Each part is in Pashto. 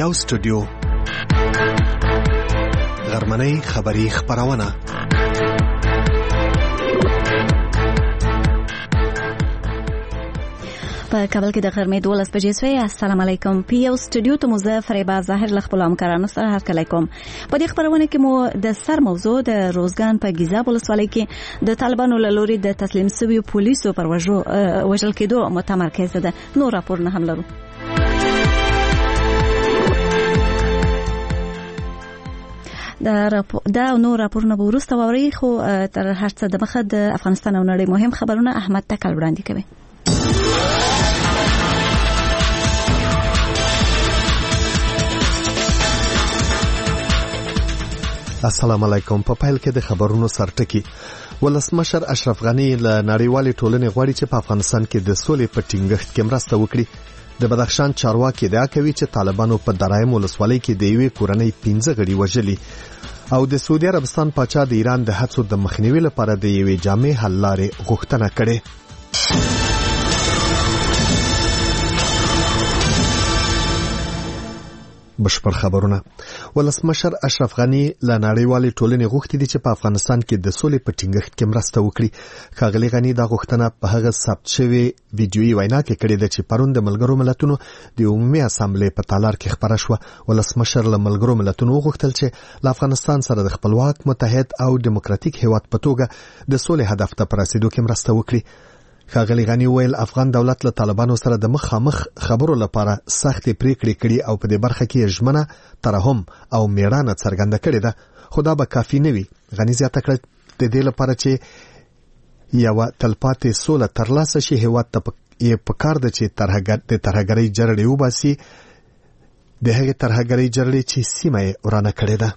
یو سټوډیو غرمنۍ خبری خبرونه په کابل کې د غرمې 12 بجې شوې. السلام علیکم. پی یو سټوډیو ته مو زه فریبا ظاهر له خپل همکارانو سره هرکلی کوم. په دې خبرونه کې مو د سر موضوع د روزګان په ګیزاب ولسوالۍ کې د طالبانو له لوري د تسلیم شویو پولیسو پر وژل کېدو متمرکز ده. نور راپورونه هم لرو. دا نور راپورونه به وروسته واورئ، خو تر هر څه د مخه د افغانستان او نړۍ مهم خبرونه احمد تکل وړاندې کوي. السلام علیکم. په پیل کې د خبرونو سرټکی. ولسمشر اشرف غنی له نړیوالې ټولنې غواړي چې په افغانستان کې د سولې په ټینګښت کې مرسته وکړي. د بدخشان چارواکي ادعا کوي چې طالبانو په درایم ولسوالۍ کې د یوې کورنۍ 15 غړي وژلي او د سعودي عربستان پاچا د ایران د هڅو د مخنیوي لپاره د یوې جامع حل لارې غوښتنه کړې. بشپړ خبرونه. ولسمشر اشرف غنی له نړیوالې ټولنې غوښتي دي چې په افغانستان کې د سولې په ټینګښت کې مرسته وکړي. ښاغلي غنی دا غوښتنه په هغه ثبت شوی ویډیويي وینا کې کړې ده چې پرون د ملګرو ملتونو د عمومي اسامبلې په تالار کې خبره شوه. ولسمشر له ملګرو ملتونو وغوښتل چې له افغانستان سره د خپلواک متحد او دیموکراتیک هیواد په توګه د سولې هدف ته پر رسیدو کې مرسته وکړي. ښاغلي غنی ویل افغان دولت له طالبانو سره د مخامخ خبرو لپاره سختې پریکړې کړي او په دې برخه کې ژمنه ترحم او میړانه څرګنده کړې ده، خو دا به کافي نه وي. غنی زیاته کړه د دې لپاره چې یو تلپاتې سوله ترلاسه شي هیواد ته پکار ده چې ترهګرۍ جرړې وباسي، د هغې ترهګرۍ جرړې چې سیمه یې ورانه کړې ده.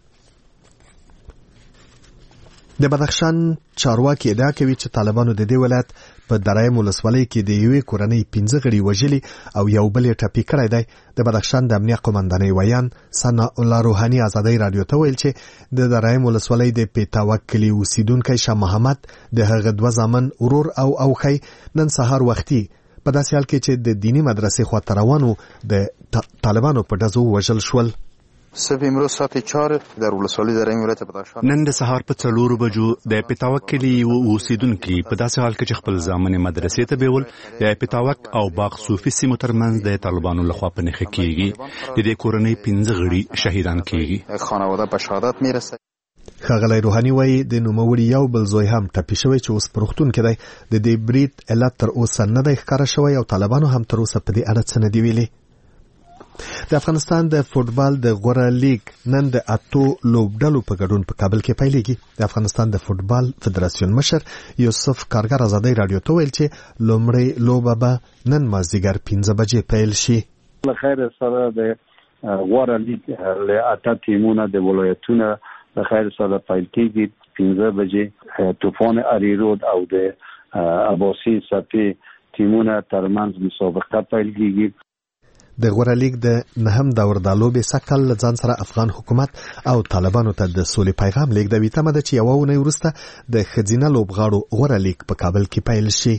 د بدخشان چارواکي ادعا کوي چې طالبانو د دې ولایت په درایم ولسوالۍ کې د یوې کورنۍ 15 غړي وژلي او یو بل یې ټپي کړی دی. د بدخشان د امنیه قومندانۍ ویان ثنا الله روحاني ازادۍ رادیو ته ویل چې د درایم ولسوالۍ د پیتاوک کلي اوسیدونکی شاه محمد د هغه 2 زامن ورور او اوخی نن سهار وختي په داسې حال کې چې د دینی مدرسې خواته روانو د طالبانو په ډزو وژل شول. صبح امروز ساعت 4 در ولسوالی درایم ولایت بدخشان نن د سهار په 4 بجو د پیتاوک کلي اوسیدونکي په داسې حال کې چې خپل ځامن مدرسې ته بیول د پیتاوک او باغ صوفي سیمو ترمنځ د طالبانو لخوا په نښه کېږي. د دې کورنۍ 15 غړي شهیدان کېږي. خانواده به شهادت میرسه. ښاغلی روحاني وایي د نوموړي یو بل زوی هم ټپي شوی چې اوس په روغتون کې دی. د دې برید علت تر اوسه نه دی ښکاره شوی او طالبانو هم تر اوسه په دې اړه څه نه دي ویلي. د افغانستان د فوټبال د غوره لیګ نن د 8 لوبډلو په ګډون په کابل کې پیلېږي. د افغانستان د فوټبال فدراسیون مشر یوسف کارګر ازادۍ رادیو ته ویل چې لومړی لوبه به نن مازدیګر 15 بجې پیل شي. له خیر سره د غوره لیګ له 8 ټیمونو د ولایتونو له خیر سره پیل کېږي. 15 بجې طوفان اریرود او د اباسي سپي ټیمونو ترمنځ مسابقه پیل کېږي. د غوره لیګ د 9م دور د لوبې سکل ځان سره افغان حکومت او طالبانو ته د سولې پیغام لیږدوي. تمه ده چې یوه اونۍ وروسته د ښځینه لوبغاړو غوره لیګ په کابل کې پیل شي.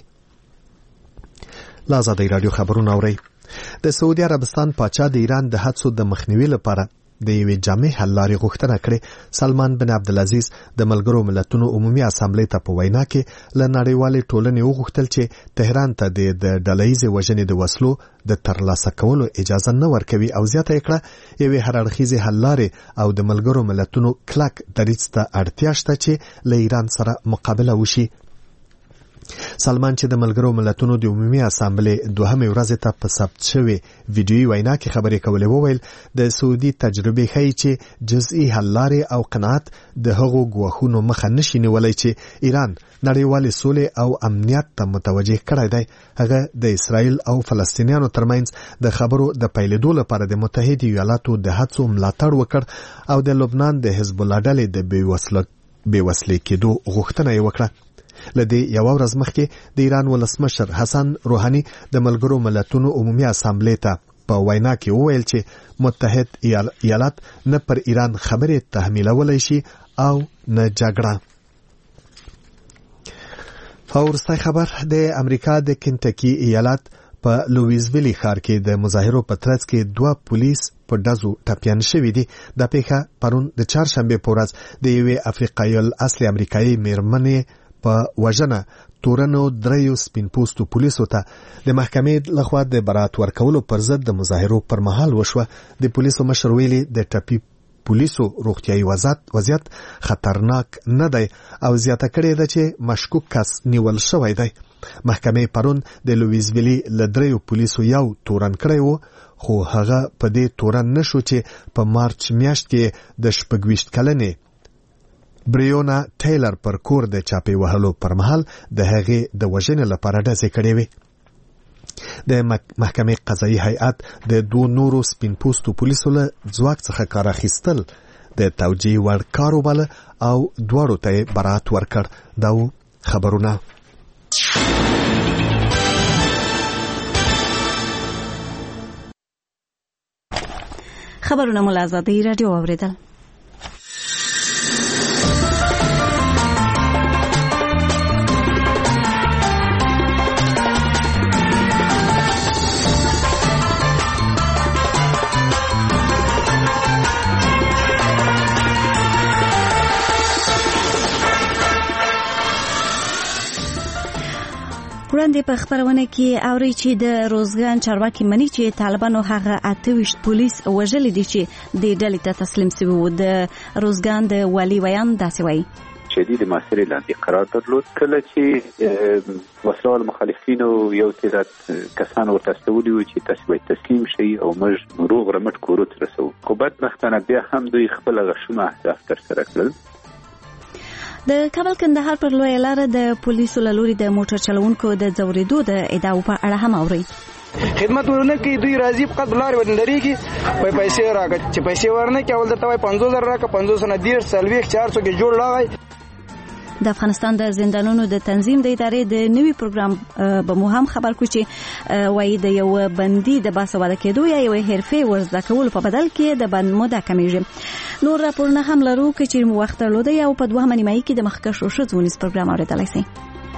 له ازادۍ راډیو خبرونه اورئ. د سعودي عربستان پاچا د ایران د هڅو د مخنیوي لپاره د یوې جامع حل لارې غوښتنه کړې. سلمان بن عبدالعزیز د ملګرو ملتونو عمومي اسامبلې ته په وینا کې له نړیوالې ټولنې وغوښتل چې تهران ته د ډلهییزې وژنې د وسلو د ترلاسه کولو اجازه نه ورکوي او زیاته یې کړه یوې هرړخیزې حل لارې او د ملګرو ملتونو کلک دریځ ته اړتیا شته چې له ایران سره مقابله وشي. سلمان چې د ملګرو ملتونو د عمومي اسامبلې 2مې ورځې ته په ثبت شوی ویډیويي وینا کې خبرې کولې وویل د سعودي تجربه ښیي چې جزئي حل لارې او قناعت د هغو ګواښونو مخه نشي نیولی چې ایران نړیوالې سولې او امنیت ته متوجه کړی دی. هغه د اسرائیل او فلسطینیانو ترمنځ د خبرو د پیلېدو لپاره د متحده ایالاتو د هڅو ملاتړ وکړ او د لبنان د حزب الله ډلې د بېوسلې کېدو غوښتنه یې وکړه. لدې یو ورځ مخکې د ایران ولسمشر حسن روحاني د ملګرو ملتونو عمومي اسامبلې ته په وینا کې وویل چې متحد ایالات نه پر ایران خبرې تحمیلولی شي او نه جګړه. او وروستی خبر د امریکا د کنټکی ایالت په لویزویلی ښار کې د مظاهرو په ترڅ کې 2 پولیس په ډزو ټپیان شوي دي. د پیښه پرون د چهارشنبه په ورځ د یوې افریقایي اصلي امریکایي میرمنې په وژنه تورنو 3 سپین پوستو پولیسو ته د محکمې لخوا د برات ورکولو پر ضد د مظاهرو پر مهال وشوه. د پولیسو مشر ویلي د ټپي پولیسو روغتیايي وضعیت خطرناک نه دی او زیاته کړې ده چې مشکوک کس نیول شوی دی. محکمې پرون د لویزویلی له 3 پولیسو یو تورن کړی و، خو هغه په دې تورن نشو چې په مارچ میاشت کې د 26 کلنې بریونا ټیلر پر کور د چاپی وهلو پر مهال د هغې د وژنې لپاره ډزې کړې وې. د محکمې قضایي هیئت د 2 نورو سپین پوستو پولیسو له ځواک څخه کار اخیستل د توجیه وړ کار وباله او دواړو ته برات ورکړ. دا خبرونه خبرونه ملازمه رادیو اوریدل. وړاندې په خبرونه کې اوري چې د روزګان چارواکي مني چې طالبانو هغه 28 پولیس وژلي دي چې د ډلې ته تسلیم شوي وو. د روزګان د والي ویان داسې وایي شدید محاصرې لاندې قرار درلود. کله چې وسلوال مخالفینو یو تعداد کسان ورته استولي وو چې تاسو باید تسلیم شئ او موږ روغ رمټ کورو ته رسو، خو بدبختانه بیا هم دوی خپل غشونه اهداف ترسره کړل. د کابل کندهار پر لویه لاره د پولیسو له لوري د موټر چلوونکو د ځورېدو د ادعاو په اړه هم اوري. خدمت ورنکي دوی راځي په قد لارې ودندريږي په پیسې راکړي چې پیسې ورنکي اول درته وای 50000 راکړه 500 نه ډیر سلويخ 400 کې جوړ لاغی. د افغانستان د زندانونو د تنظیم د ادارې د نوي پروګرام به مو هم خبر کو چې وایي د یو بندي د باسواده کېدو یا یو حرفه ورزده کولو په بدل کې د بند موده کمیږي. نور راپورونه هم لرو چې مو وخت درلوده یا په 2 نیمایي کې د مخکښو ښځو پروګرام اوریدلای شئ.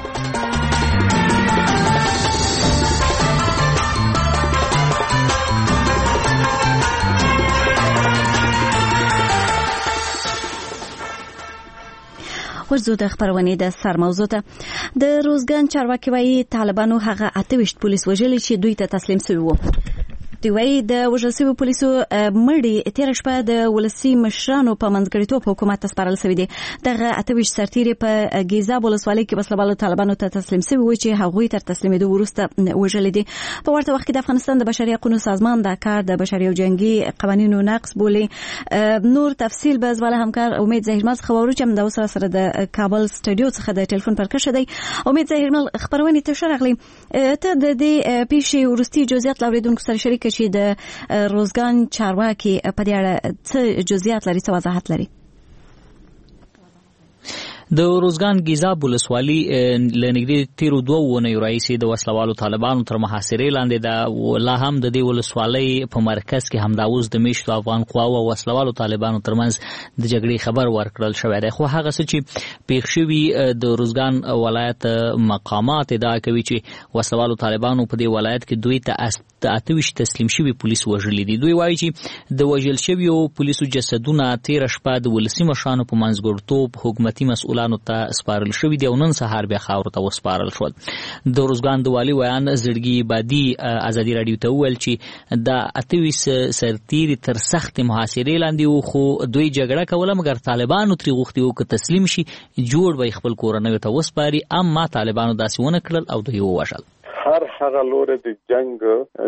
ورزو د خبرونه د سر موضوع ته د روزګان چارواکي وایي طالبانو هغه 28 پولیس وژلي چې دوی ته تسلیم شوي وو. دی وایي د وژل شوي پولیسو مړي تېره شپه د ولسي مشرانو په منځګړیتوب حکومت ته سپارل شوي دي. دغه 28 سرتیري په ګیزاب ولسوالۍ کې وسلوالو طالبانو ته تسلیم شوي وو چې هغوی تر تسلیمېدو وروسته وژلي دي. په ورته وخت کې د افغانستان د بشري حقوقو سازمان دا کار د بشري او جنگي قوانینو نقض بولي. نور تفصیل به زواله همکار امید زهیرمل خبرو چې د اوسره سره د کابل سټوډیو څخه د ټلیفون پر کښه دی. امید زهیرمل خبرونه ته شرغلي ته د دې پیښې ورستي جزئیات لاوریدونکو سره شریک چې د روزګان چارواکي په دې اړه څه جزئیات لري، څه وضاحت لري؟ د روزګان ګیزاب ولسوالي لنګدي تیرو 2 ونیو راځي د وسلوالو طالبانو تر محاصرې لاندې د لا هم د دې ولسوالۍ په مرکز کې همداوز د میشتو افغان قواو او وسلوالو طالبانو ترمنځ د جګړې خبر ورکړل شوی دی. خو هغه څه چې پیښ شوي د روزګان ولایت مقامات ادعا کوي چې وسلوالو طالبانو په دې ولایت کې دوی ته 28 تسلیم شوي پولیس وژلي دي. دوی وایي چې د وژل شویو پولیسو جسدونه تیر شپه د ولسي مشرانو په منځګړیتوب حکومتي مسؤلانو ته سپارل شوي دي او نن سهار بیا خاورو ته وسپارل شول. د روزګان د والي ویان زړګي بادي ازادي رادیو ته وویل چې د 28 سرتیري تر سخت محاصرې لاندې وو، خو دوی جګړه کوله مګر طالبانو ترې غوښتي وو که تسلیم شي جوړ به خپل کورنۍ ته وسپاري، اما طالبانو داسې ونه کړل او دوی ووژل. هر هغه لور د جنگ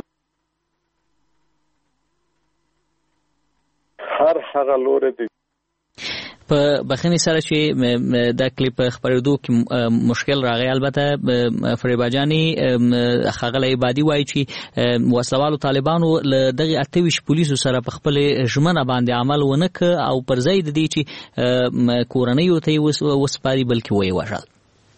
په بخښنې سره چې د کلیپ خبرېدو کې مشکل راغی. البته فریبا جاني ښاغلی عبادي وایي چې وسلوالو طالبانو له دغې 28 پولیسو سره په خپلې ژمنه باندې عمل ونه کړ او پر ځای د دې چې کورنیو ته یې وسپاري بلکې ویې وژل.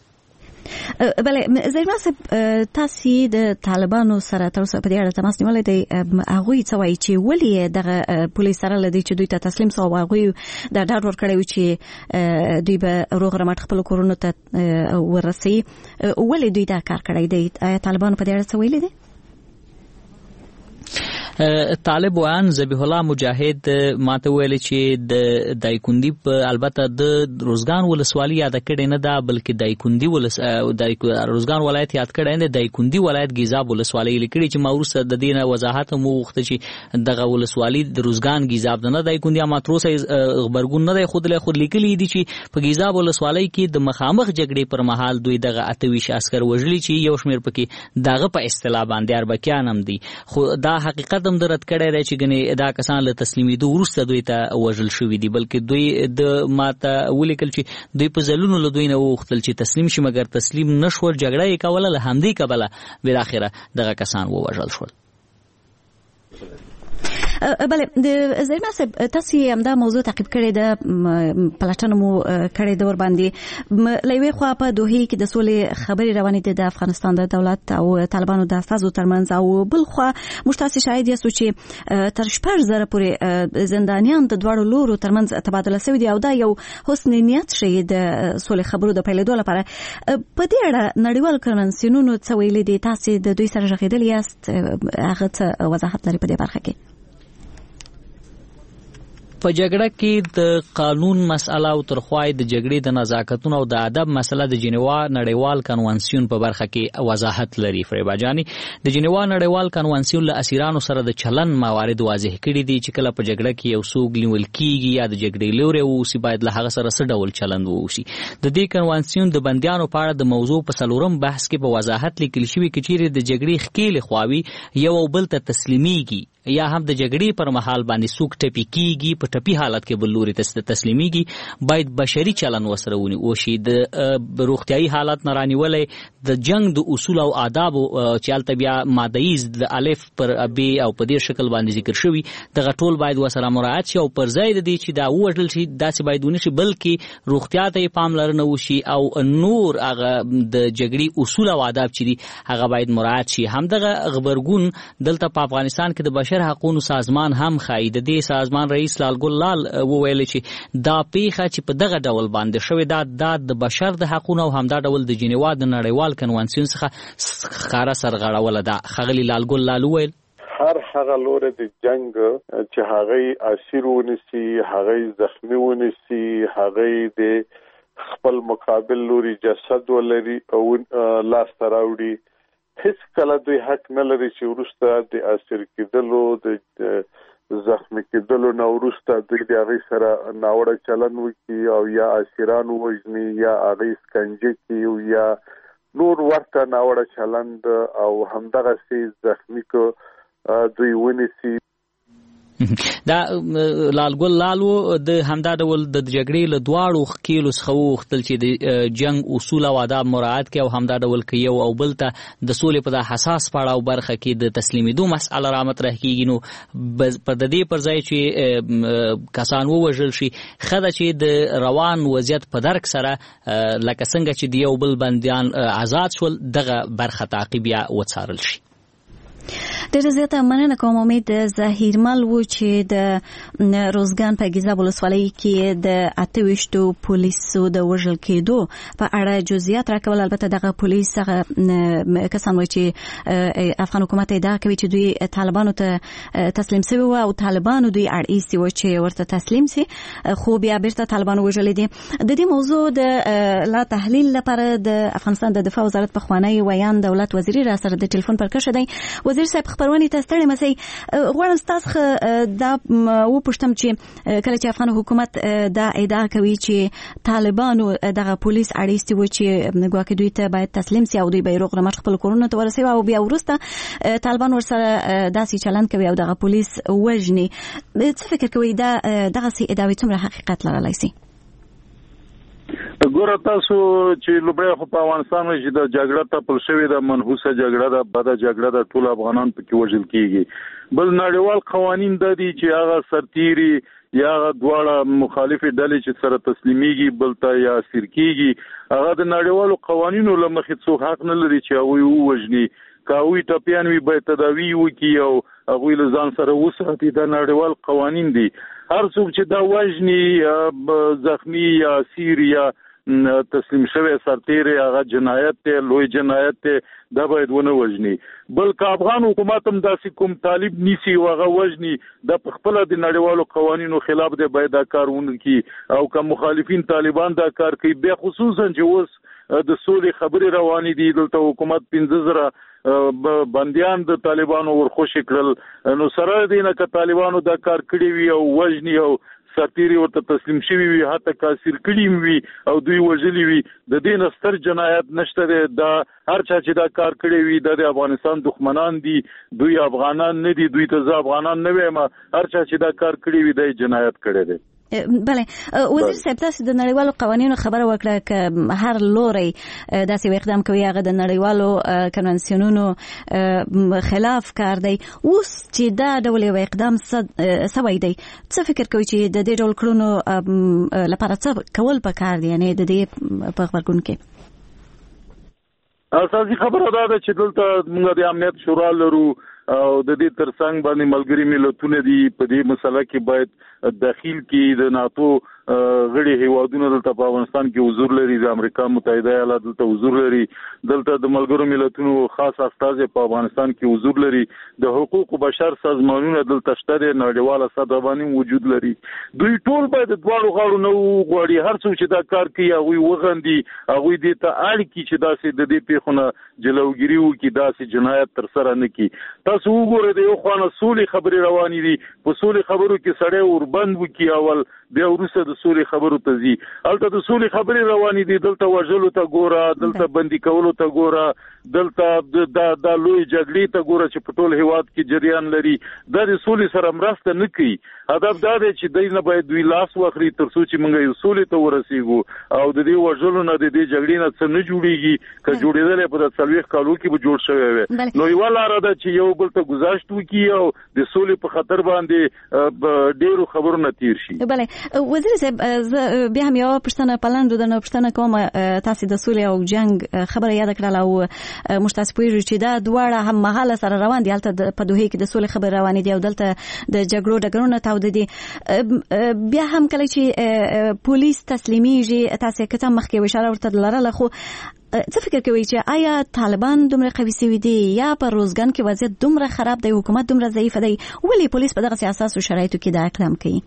بله زهیرمل صاحب تاسو د طالبانو سره تر اوسه په دې اړه تماس نیولی دی، هغوی څه وایي چې ولې دغه پولیس سره له دې چې دوی ته تسلیم سو او هغوی دا ډاډ ورکړی و چې دوی به روغ رمټ خپلو کورونو ته ورسوي، ولې دوی دا کار کړی دی؟ آیا طالبانو په دې اړه څه ویلي دي؟ طالب وان ذبیح الله مجاهد ماته ویل چې د دایکندي البته د روزګان ولسوالي یاد کړي نه دا بلکې دایکندي روزګان ولایت یاد کړي نه دایکندي ولایت ګیزاب ولسوالي لیکلي چې ماورسه د دینه وضاحت مو وخت چې دغه ولسوالي د روزګان ګیزاب نه دایکندي ماتروسه خبرګون نه خود لیکلي دي چې په ګیزاب ولسوالي کې د مخامخ جګړې پر مهال دوی دغه 28 عسكر وژلي چې یو شمیر پکې دغه په اصطلاح باندې اربکیان هم دي خو دا حقیقت هم درت کړی دی چې ګنې دا کسان له تسلیمیدو وروسته دوی ته وژل شوي دي بلکې دوی د ماته ولیکل چې دوی په ځلونو له دوی نه وغوښتل چې تسلیم شي مګر تسلیم نه شول جګړه یې کوله له همدې کبله بالاخره دغه کسان ووژل شول. بله د زریمه صاحب تاسو هم دا موضوع تعقیب کړی د پلټنه مو کړی د ور باندې لوي خو په دوه کې د سولې خبري روانې دي د افغانستان د دولت او طالبانو د استازو ترمنځ او بل خو مشتاسي شاهد یاستو چې تر 4000 پورې زندانیان د دوړو لورو ترمنځ تبادله شوی دي او دا یو حسن نیت شي د سولې خبرو د پیلېدو لپاره په دې اړه نړیوال کنوانسیونونو څه ویلي دي تاسو د دوی سره ژغېدل یاست هغه څه وضاحت لري په دې برخه کې؟ په جګړه کې د قانون مسأله او ترخوای د جګړې د نزاکتونو او د ادب مسله د جنیوا نړیوال کنوانسیون په برخه کې وضاحت لري. فریبا جانی د جنیوا نړیوال کنوانسیون له اسیرانو سره د چلن موارد واضح کړي دي چې کله په جګړه کې یو څوک نیول کیږي یا د جګړې لوري اوسي باید له هغه سره څه ډول چلند ووشي. د دې کنوانسیون د بندیانو په اړه د موضوع په څلورم بحث کې په وضاحت لیکل شوی چې چیرې د جګړې ښکېل خواوي یو بل ته تسلیمیږي یا هم د جګړې پر مهال باندې سوق ټپی کیږي په ټپی حالت کې بل لوري ته تسلیمیږي باید بشري چلن وسره وشي. د روغتيایي حالت نه رانیولې د جنگ د اصول او آداب چې البته بیا مادهیز د الف پر ب او په دې شکل باندې ذکر شوی د غټول باید وسره مراعات شي او پر ځای د دې چې دا وژل شي داسې باید ونه شي بلکې روغتیا ته پاملرنه وشي او نور هغه د جګړې اصول او آداب چې دي هغه باید مراعات شي. همدغه خبرګون دلته په افغانستان کې د بشر حقوقو سازمان هم خای د دې سازمان رئیس لالګل لال وویل چې دا پیخه چې په دغه ډول باندې شوی دا د بشر د حقوقو او همدا ډول د جنیوا د نړیوال کنوانسیون څخه خاره سرغړول ده. خغلی لالګل لال وویل هغه لور د جنگ چې هغه اسیر ونیسي هغه زخمی ونیسي هغه د خپل مقابل لوري جسد ولري او لاس تراوړي هیڅ کله دوی حق نه لري چې ورسته د اسیر کېدلو د زخمی کېدلو نه ورسته دوی د هغه سره ناوړه چلن وکړي او یا اسیران وژني یا هغه سکنجه کوي یا نور ورته ناوړه چلند او همدغه سي زخمی کو دوی ونیسي. دا لالګل لالو د همدا ډول د جګړې له دواړو ښکیلو څخه وغوښتل چې د جنگ اصول او آداب مراعات کړي او همدا ډول کې یو او بل ته د سولې په د حساس پړاو برخه کې د تسلیمیدو مسأله را مطرح کیږي. نو په د دې پر ځای چې کسان ووژل شي خدای چې د روان وضعیت په درک سره لکه څنګه چې د یو بل بندیان آزاد شول دغه برخه تعقیب یا وڅارل شي. ډېر زیاته مننه کوم. امید ظهیرمل و چې د روزګان په ګیزاب ولسوالۍ کې د 28 پولیسو د وژل کېدو په اړه جزئیات راکول. البته دغه پولیس هغه کسان وایي چې افغان حکومت ادعا کوي چې دوی طالبانو ته تسلیم شوي وو او طالبانو دوی اړ ایستي وو چې ورته تسلیم شي خو بیا بیرته طالبانو وژلي دي. د دې موضوع د لا تحلیل لپاره د افغانستان د دفاع وزارت په خوانی ویان دولت وزیری را سره د ټلیفون پر کښه دی. وزیر صاحب خبرونه تاسو ته مسئ غواړم تاسو دا و پښتم چې کله چې افغان حکومت دا ادعا کوي چې طالبانو دغه پولیس اړیستي و چې ګواکې دوی ته باید تسلیم شي او دوی به روغ رمټ خپل کورونه ته ورسوي او بیا وروسته طالبان ورسره داسې چلند کوي او دغه پولیس وژني. څه فکر کوي دغه سي ادعاوې څومره حقیقت لرلی شي؟ ګوره تاسو چې لومړی خو په افغانستان کې د جګړه تپل شوې د منحوسه جګړه د بده جګړه د ټول افغانان په کې وژل کیږي. بل نړیوال قوانین د دي چې هغه سرتيري یا دواړه مخالفه ډلې چې سره تسلیمیږي بل ته یا اسیر کیږي هغه د نړیوالو قوانینو له مخې څوک حق نه لري چې هغه وژني. کاوی ټپیان وي به تداوی وکي او هغه له ځان سره وساتي. د نړیوال قوانین دي. هر څوک چې دا وژني زخمی یا اسیر یا تسلیم شوی سرتیری هغه جنایت ته لوی جنایت ته دا باید ونه وژني بلکې افغان حکومت هم داسې کوم طالب نیسی هغه وژني د خپل د نړیوالو قوانینو خلاف دی باید دا کار ونکړي او که مخالفین طالبان دا کار کوي به خصوصا چې اوس د سولې خبرې روانې دي دلته حکومت 15,000 بنديان د طالبانو ورخوش کړل نو سره دینه ک طالبانو دا کار کړی وي او وژني او سرتیری ورته تسلیم شوی وي حتی کاسر کړي وي او دوی وژلي وي د دین ستر جنایت نشته دا هر چا چې دا کار کړی وي د افغانستان دښمنان دي دوی افغانان نه دي دوی ته افغانان نه وایم هر چا چې دا کار کړی وي د جنایت کړی دی بله وزیر صاحب تاسو د نړیوالو قوانینو خبره وکړه چې هر لوري داسې اقدام کوي هغه د نړیوالو کنونسیونونو خلاف کار دی اوس چې دا ډول یو اقدام سوی دی څه فکر کوي چې د دې ډول کړنو لپاره څه کول پکار دي یعنی د دې په خبرګون کې اساسي خبره دا ده چې دلته موږ د امنیت شورا لرو او د دې ترڅنګ باندې ملګری ملتونه دي په دې مسله کې باید داخل کې د ناتو غړي هیوادونو دلته په افغانستان کې حضور لري د امریکا متحده ایالات دلته حضور لري دلته د ملګرو ملتونو خاص استازي په افغانستان کې حضور لري د حقوق بشر سازمانونو دلته شته د نړیواله سطح باندې وجود لري دوی ټول باید د دوه غاړو نو غواړي هر څوک چې دا کار کوي هغه وغندي هغه دې ته اړ کی چې داسې د دې پیښونه جلوګیری وکړي داسې جنایت تر سره نه کی تاسو وګورئ د یو خوانه سولې خبرې روانې دي په سولې خبرو کې سړی وربند وکړي اول بیا وروسته د سولې خبرو ته ځي البته د سولې خبرې روانې دي دلته وژلو ته ګوره دلته بندي کولو ته ګوره دلته د لوی جګړې ته ګوره چې په ټول هیواد کې جریان لري د سولې سره مرسته نه کوي هدف دا دی چې دوی نه باید دوی لاس واخلي تر څو چې موږ یو سولې ته ورسیږو او د دې وژلو نه د دې جګړې نه څه نه جوړیږي که جوړېدل په 40 کالو کې به جوړ شوی وي نو یو لاره ده چې یو بل ته گذاشت وکړي او د سولې په خطر باندې ډېرو خبرونه تیر شي بله وزیر صاحب بیا هم یو پښتنه پلان د نو پښتنه کوم تاسو د سولې او جنگ خبره یاد کړل او مشتاسپوي چې دا دواړه هم مهاله سره روان دي البته په دوه کې د سولې خبره روان دي او دلته د جګړو ډګرونه تاود دي بیا هم کله چې پولیس تسلیمیږي تاسو کته مخکې اشاره ورته لرله خو څه فکر کوي چې آیا طالبان دومره قوي سوي دي یا په روزګان کې وضعیت دومره خراب دی حکومت دومره ضعیف دی ولی پولیس په دغه سیاست او شرایطو کې دا اقدام کوي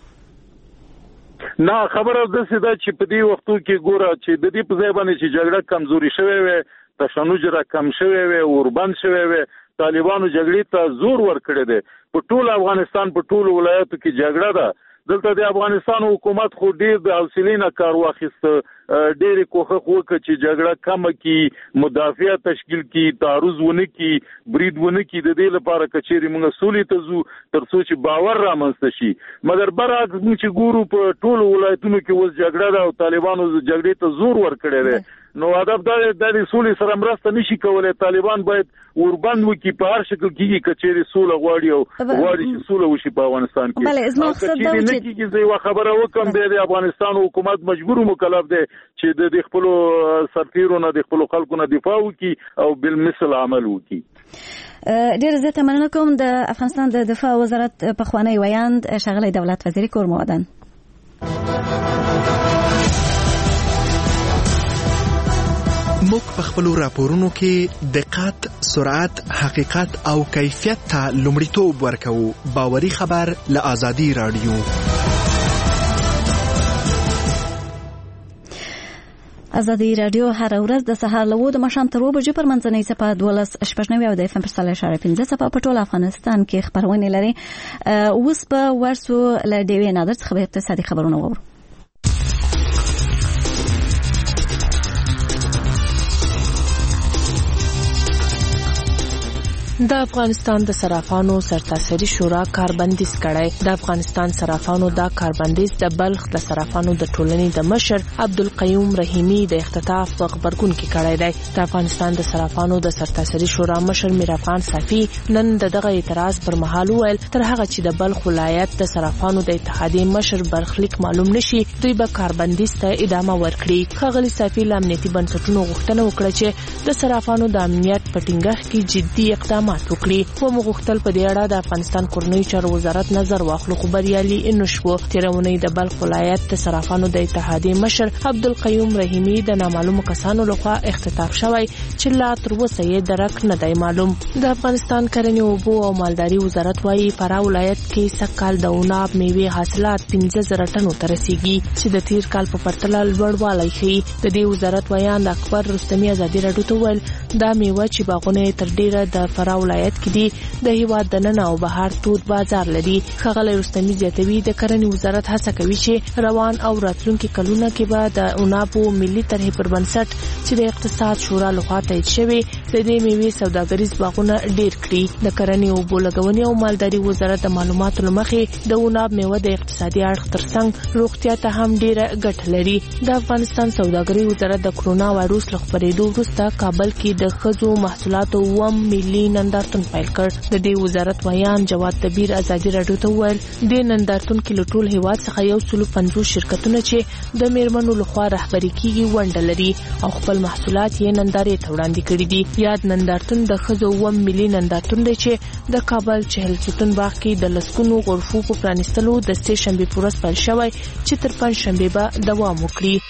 نه خبره ده چې دا چې په دې وختو کې ګوره چې د دې په ځای باندې چې جګړه کمزوري شوې وي تشنج را کم شوې وي اوربند شوې وي طالبانو جګړې ته زور ورکړی دی په ټول افغانستان په ټول ولایتو کې جګړه ده دلته د افغانستان حکومت خو ډیر د حوصلې نه کار واخیست ډېر کوښښ وکړ چې جګړه کم کړي مدافع تشکیل کړي تعرض ونه کړي برید ونه کړي د دې لپاره کچېري موږ سولې ته ځو تر څو چې باور رامنځته شي مګر برعکس موږ چې ګورو په ټولو ولایتونو کې اوس جګړه ده او طالبانو جګړې ته زور ورکړی دی نو هدف دا دی د سولې سره مرسته نشي کولای طالبان باید وربند وکړي په هر شکل کې کچېري سوله غواړي او غواړي چې سوله وشي په افغانستان کې بله زما مقصد دا چې زه یو خبره وکم د افغانستان حکومت مجبور مکلف دی چې د خپل سرتیرو نه د خپل خلکو نه دفاع وکړي او بالمثل عمل وکړي ډیر زه مننه کوم د افغانستان د دفاع وزارت پخوانی ویاند ښاغلی دولت وزیر کورمودن موږ په خپل راپورونو کې دقت، سرعت، حقیقت او کیفیت ته لومړیتوب ورکوو. باوري خبر له آزادي رادیو. آزادي رادیو هر ورځ د سهار له 9 د ماښام تر 2 بجې پر منځنۍ صفه 12:95 او د FM پر 3.15 صفه په ټول افغانستان کې خبرونه لري. اوس په ورسو له ډیوې نادر څخه اقتصادي خبرونه وورو. د افغانستان د صرافانو سرتاسري شورا کاربندیز کړی. د افغانستان صرافانو دا کاربندیز د بلخ د صرافانو د ټولنې د مشر عبدالقیوم رحیمی د اختطاف په خبرګون کې کړی دی. د افغانستان د صرافانو د سرتاسري شورا مشر میرافغان صافی نن دغه اعتراض پر مهال ویل تر هغه چې د بلخ ولایت د صرافانو د اتحادیې مشر برخلیک معلوم نشي دوی به کاربندیز ته ادامه ورکړي. ښاغلي صافی له امنیتي بنسټونو غوښتنه وکړه چې د صرافانو د امنیت په ټینګښت کې جدي اقدامات معلومات وکړي. و مغختل په دې اړه د افغانستان کورنۍ چارو وزارت نظر واخلو خو بریالي نشو. تیرونی د بلخ ولایت د صرافانو د اتحادیې مشر عبدالقیوم رحیمی د نامعلومو کسانو لخوا اختطاف شوی چې لا تر اوسه یې درک نه دی معلوم. د افغانستان کرنې اوبو او مالداري وزارت وايي فراه ولایت کې سږکال د عناب میوې حاصلات 15,000 ټنو ته رسیږي چې د تیر کال په پرتله لوړوالی ښيي. د دې وزارت ویان د اکبر رستمي ازادي راډیو ته وویل دا میوه چې باغونه تر ډیره د فراه ولایت کې دي د هیواد دننه او بهر تود بازار لري. ښاغلی رستمي زیاتوي د کرنې وزارت هڅه کوي چې روان او راتلونکي کلونه کې به د عنابو ملي طرحې پر بنسټ چې د اقتصاد شورا لخوا تایید شوی د دې میوې سوداګریز باغونه ډیر کړي. د کرنې اوبو لګونې او مالداري وزارت د معلوماتو له مخې د عناب میوه د اقتصادي اړخ ترڅنګ روغتیا ته هم ډیره ګټه لري. د افغانستان سوداګري وزارت د کرونا وایروس له خپرېدو وروسته کابل کې د ښځو محصولاتو 1 ملي نندارتون پیل کړ. د دې وزارت ویان جواد تبیر ازادي راډیو ته وویل د نندارتون کې له ټول هیواد څخه 150 شرکتونه چې د میرمنو لخوا رهبري کیږي ونډه لري او خپل محصولات یې نندارې ته وړاندې کړي دي. یاد نندارتون د ښځو 1 ملي نندارتون دی چې د کابل چهل ستون باغ کې د لسګونو غرفو په پرانیستلو د سې شنبې په ورځ پیل شوی چې تر پنځشنبې به دوام وکړي.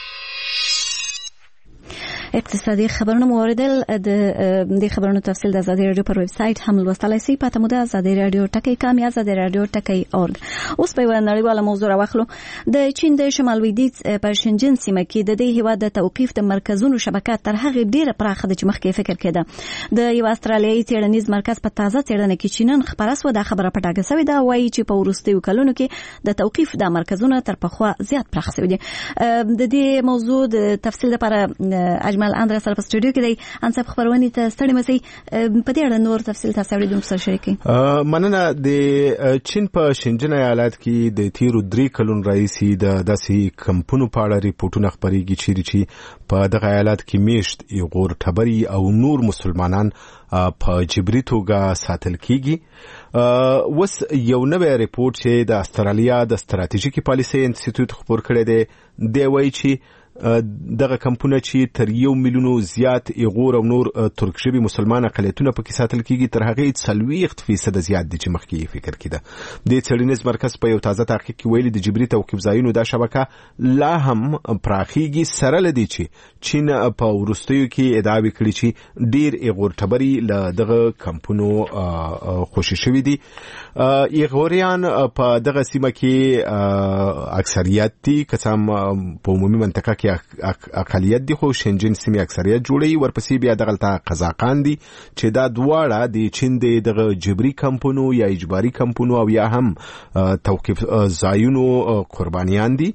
اقتصادي خبرونه موردل د خبرونو تفصیل د ازادي رادیو پر ویب سټ هم لوستلای شئ. پته مو د ازادي رادیو ټکی کام یا ازادي رادیو ټکی اورګ. اوس په یوه نړیواله موضوع راوخلو. د چین د شمال لویدیځ په شنجن سیمه کې د دې هیواد د توقیف د مرکزونو شبکه تر هغه ډیره پراخه ده چې مخکې فکر کېده. د یو استرالیایي څېړنیز مرکز په تازه څېړنه کې چینن خبره سو د خبره پټاګه سوی دا وایي چې په وروستیو کلونو کې د توقیف د مرکزونو تر پخوا زیات پراخ شوی دي. د دې موضوع د تفصیل لپاره اجمل اندرا سره په سټوډیو کې دی. انصاف خبرونه ته ستړي مسي په دې اړه نور تفصیل تاسو اوریدونکو سره شریکي. مننه. د چین په شنجن ایالت کې د تیرو 3 کلونو راهیسې د داسې کمپونو په اړه ریپورتونه خبرېږي چې په دغه ایالت کې میشت ایغور ټبري او نور مسلمانان په جبري توګه ساتل کیږي. وس یو نوې ریپورت چې د استرالیا د ستراتیژیکي پالیسي انسټیټیوټ خبر کړی دی دی وایي چې دغه کمپونه چې تر 1 میلیون زیات ایغور او نور ترک شوي مسلمان اقلیتونه پکې ساتل کیږي تر هغه 40% زیات دي چې مخکې فکر کیده. د څېړنیز مرکز په یو تازه تحقیق کې ویلي د جبري توقیف ځایونو دا شبکه لا هم پراخیږي سره لدی چې چین په وروستیو کې ادعا وکړي چې ډیر ایغور ټبري له دغه کمپونو خوشي شوي دي. ایغوریان په دغه سیمه کې اکثریت دي که هم په عمومي منطقه کې اقلیت دي خو شنجن سیمه اکثریت جوړي. ورپسې بیا دغه قزاقان دي چې دا دواړه د چین دغه جبري کمپونو یا اجباري کمپونو او یا هم توقیف ځایونو قربانیان دي.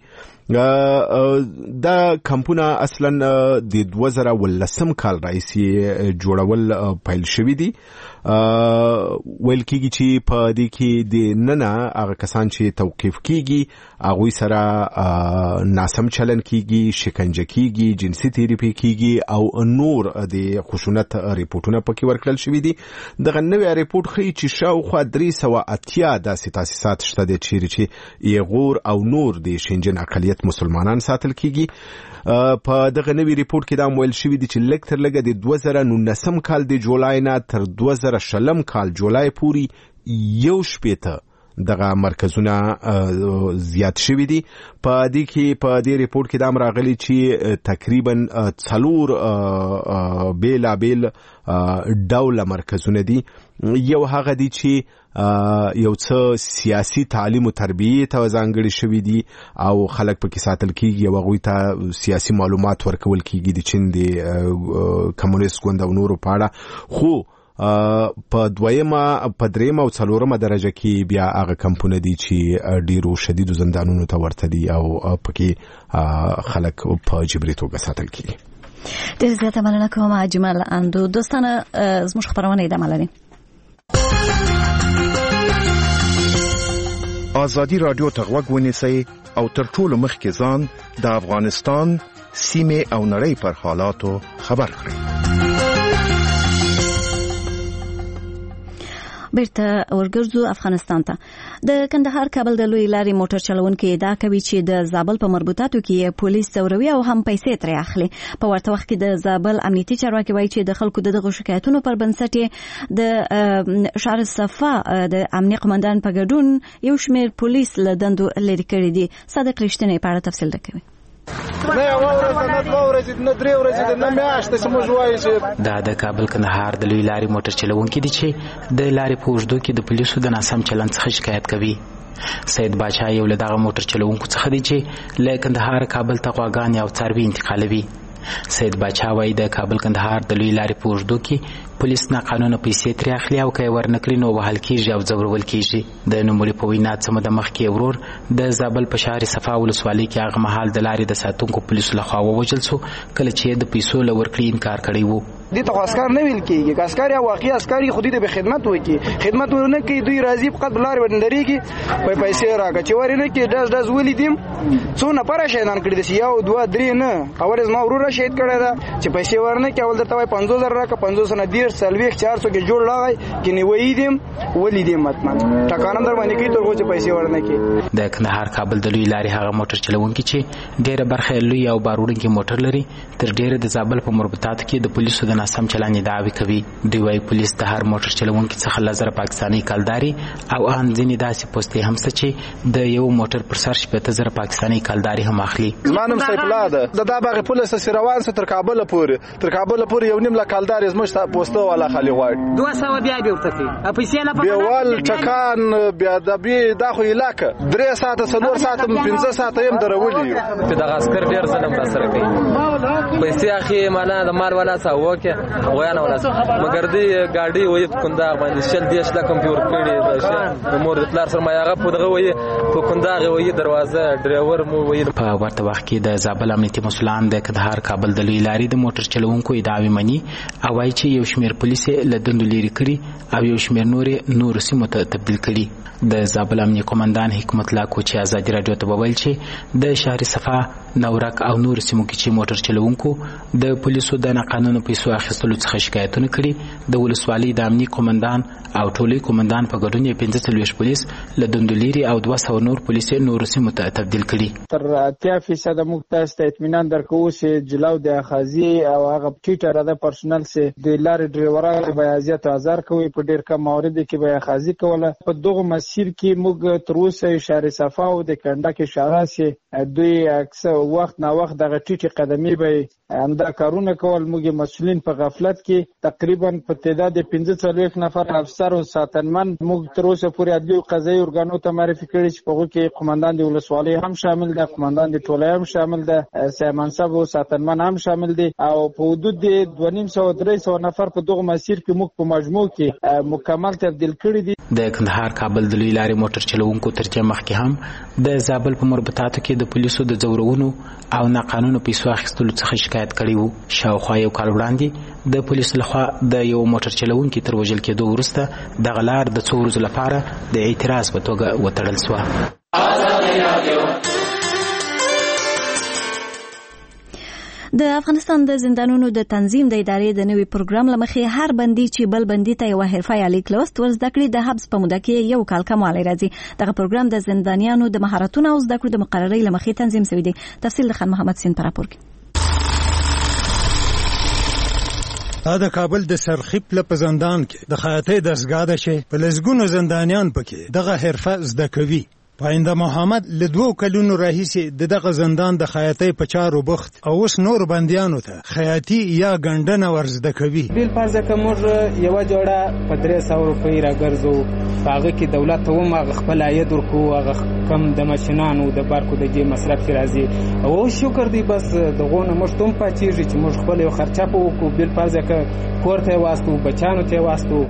دا کمپونه اصلا د 2010 کال راهیسې جوړول پیل شوی دي. ویل کېږي چې په دې کې د ننه هغه کسان چې توقیف کیږي هغوی سره ناسم چلن کیږي، شکنجه کیږي، جنسي تیریپي کیږي او نور د خشونت ریپورتونه پکې ورکړل شوي دي. دغه نوې ریپورت ښیي چې شاوخوا 380 داسې تاسیسات شته دي چې ایغور او نور د شنجن اقلیت مسلمانان ساتل کیږي. په دغه نوې ریپورت کې دا ویل شوی دی چې لږ تر لږه د 2019 کال د جولای نه تر 2020 کال جولای پورې 1 دغه مرکزونه زیات شوي دي. په دې ریپورت کې دا راغلي چې تقریبا 4 بیل ډول مرکزونه دي. یو هغه دي چې یو څه سیاسي تعلیم او تربیه ته ځانګړي شوي دي او خلک پکې ساتل کیږي او هغوی ته سیاسي معلومات ورکول کیږي د چین د کمونیست ګوند او نورو په اړه. خو په دویمه، په دریمه او څلورمه درجه کې بیا هغه کمپونه دي چې ډیرو شدیدو زندانونو ته ورته دي او پکې خلک په جبري توګه ساتل کیږي. ډېر زیاته مننه کوم اجمل اندو. دوستانه زموږ خبرونه ادامه لري. ازادي رادیو ته غوږ ونیسئ او تر ټولو مخکې ځان د افغانستان سیمه او نړۍ پر حالاتو خبر کړئ. بیرته ورګرځو افغانستان ته د کندهار کابل د لوی لارې موټر چلونکي ادعا کوي چې د زابل په مربوطاتو کې پولیس ځوروي او هم پیسې ترې اخلي. په ورته وخت کې د زابل امنیتي چارواکي وایي چې د خلکو دغه شکایتونو پر بنسټ د شهر صفا د امنیه قومندان په ګډون یو شمېر پولیس له دندو لرې کړي دي. صادق رښتینی په اړه تفصیل درکوي. دا د کابل کندهار د لوی لارې موټر چلونکي دي چې د لارې په اوږدو کې د پولیسو د ناسم چلند څخه شکایت کوي. سید باچا یو له دغه موټر چلونکو څخه دی چې له کندهار کابل ته غواګانې او څاروي انتقالوي. سید باچا وایي د کابل کندهار د لوی لارې په اوږدو کې پولیس ناقانونه پیسې ترې اخلي او که یې ورنکړي نو وهل کېږي او ځورول کېږي. د نوموړي په وینا څه موده مخکې ورور د زابل په شهر صفا ولسوالۍ کې هغه مهال د لارې د ساتونکو پولیسو لخوا ووژل سو کله چې د پیسو له ورکړې انکار کړی و. دې ته عسكر نه ویل کېږي، که عسكر یا واقعي عسكر خو دې به خدمت وکړي، خدمت ورنه کوي دوی راځي په قد لارې وندريږي په پیسې راکړه چې ورنه کې داس ولیدم څو نفر شهیدان کړي دي، یو دوه درې نه. اول ما ورور شهید کړی دا چې پیسې ورنه کې اول درته 50000 راکړه 500 نه ډیر سلويخ 400 کې جوړ لاغی کې نیوي دیم ولیدم متمن ټکانم در باندې کې ترغه چې پیسې ورنه کې. د کندهار کابل د لوی لارې هغه موټر چلونکي چې ډیره برخه لوی او باروړونکي موټر لري تر ډیره د زابل په مربوطاتو کې د پولیسو د ناسم چلند دعوی کوي. دوی وايي پولیس د هر موټر چلونکي څخه لزر پاکستاني کالداري او ان ځینې داسې پوسټې هم څه چې د یو موټر پر سر 15000 پاکستاني کالداري هم اخلي. زمانم سیف الله ده د باغ پولیس سره روان ستر تر کابل پورې یو نیم لا کالداري زموږ پوسټو والا خالي غواړي 200 بیا به ورته پیسې نه په ول ټکان بیا د بي داخو علاقه 3 ساعته 4 ساعته 15 ساعته هم درولي په دغه عسكر ډیر ظلم را سره کوي. پیسې اخی معنا د مال ولا څه وکه غویا نه ولا مگر دی ګاډي وې کنده باندې شل دیش لا کمپیوټر کړي د مور د پلار سره ما هغه په دغه وې په کنده وې دروازه ډرایور مو وې. په ورته وخت کې د زابل امنیتي مسولان د کندهار کابل د لوی لارې د موټر چلونکو ادعاوې مني او وايي چې یو شمېر پولیس له دندو لري کړي او یو شمېر نور سیمو ته تبدیل کړي. د زابل امنیه قومندان حکمت الله کوچي ازادي رادیو ته وویل چې د شهر صفا نورک او نور سیمو کې چې موټر چلونکو د پولیسو د ناقانونه پیسو اخیستلو څخه شکایتونه کړي د ولسوالۍ د امنیه قومندان او ټولي قومندان په ګډون 15 پولیس له دندو لري او 200 نور پولیس نور سیمو ته تبدیل کړي. تر 80% موږ تاسو ته اطمینان درکو چې جلاو د اخاذي او هغه ټیټر د پرسونل سي د لارې ډرایورانو به ازیات هزار کوي په ډیر کم موارد کې به اخاذي کوله. په دغه مسیر کې موږ تر اوسه شهر صفا او د کنده کې شهراسي دوی اکثر وخت نا وخت دغه ټیټي قدمي به انده کارونه کول. موږ مسؤلین په غفلت کې تقریبا په تعداد 45 نفر افسر او ساتنمن موږ تر اوسه پورې عدلي او قضایي ارګانو ته معرفي کړي چې په هغه کې قومندان د ولسوالۍ هم شامل دي، قومندان د ټولۍ هم شامل دي، سیمنصب او ساتنمن هم شامل دي او په حدود د 250-300 نفر په دغه مسیر کې موږ په مجموع کې مکمل تبدیل کړي دي. د کندهار کابل د لوی لارې موټر چلونکو تر دې مخکې هم د زابل په مربوطاتو کې د پولیسو د ځورونو او ناقانونه پیسو اخیستلو څخه شکایت کړی وو. شاوخوا یو کال وړاندې د پولیسو لخوا د یو موټر چلونکي تر وژل کېدو وروسته دغه لار د څو ورځو لپاره د اعتراض په توګه وتړل شوه. د افغانستان د زندانونو د تنظیم د ادارې د نوي پروګرام لمخې هر بندي چې بل بندي ته یو حرفه یا لیک لوست ورزده کړي د حبس په موده کې یو کال کموالی راځي. دغه پروګرام د زندانیانو د مهارتونو او زده کړو د مقررۍ لمخې تنظیم شوی دی. تفصیل د خان محمد سین پر راپور کې. د کابل د سرخیپ په زندان کې د خیاطۍ درسګاه ده چې په لسګونو زندانیان پکې دغه حرفه زده کوي. پاینده محمد له 2 کلونو راهیسې دغه زندان د خیاطۍ په چارو بوخت او اوس نور بندیانو ته خیاطي یا ګنډنه ورزده کوي. بیل پازه کومر یو جوړه په 300 روپۍ راګرځو هغه کې دولت ته ومغه خپل عاید ورکو هغه کم د ماشينانو د بارکو د جې مصرف راځي او شکر دی بس دغه نه مشتوم پاتېږي چې موږ خپل یو خرچه په وکړو. بیل پازه کورته واسطو بچانو ته واسطو.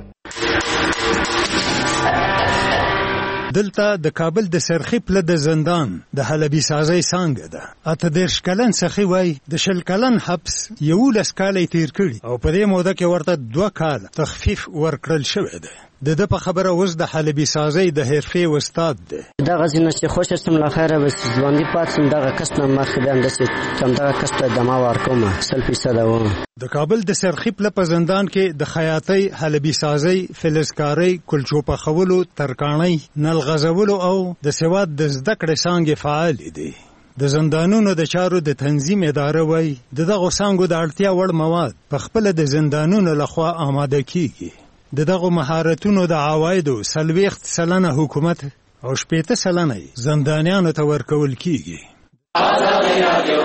دلته د کابل د سرخیپ له زندان د حلبي سازۍ څنګه ده 18 کلن سخی وای د 10 کلن حبس 11 کال تیر کړي او په دې موده کې ورته 2 کال تخفیف ورکړل شوی دی. د په خبره اوس د حلبي سازۍ د حرفې استاد دی. دغه ځینې چې خوښ شم له خیره بس ژوندي پاتم دغه کس نه مخکې بیا همداسې چې همدغه کس ته دمه ورکوم 100% وم. د کابل د سرخیپ په زندان کې د خیاطۍ، حلبي سازۍ، فلزکارۍ، کلچو پخولو، ترکاڼۍ، نل غځولو او د سواد د زده کړې څانګې فعال دي. د زندانونو د چارو د تنظیم اداره وایي د دغو څانګو د اړتیا وړ مواد په خپله د زندانونو لخوا آماده کیږي. د دغو مهارتونو د عوایدو 40% حکومت او 80% زندانیانو ته ورکول کیږي.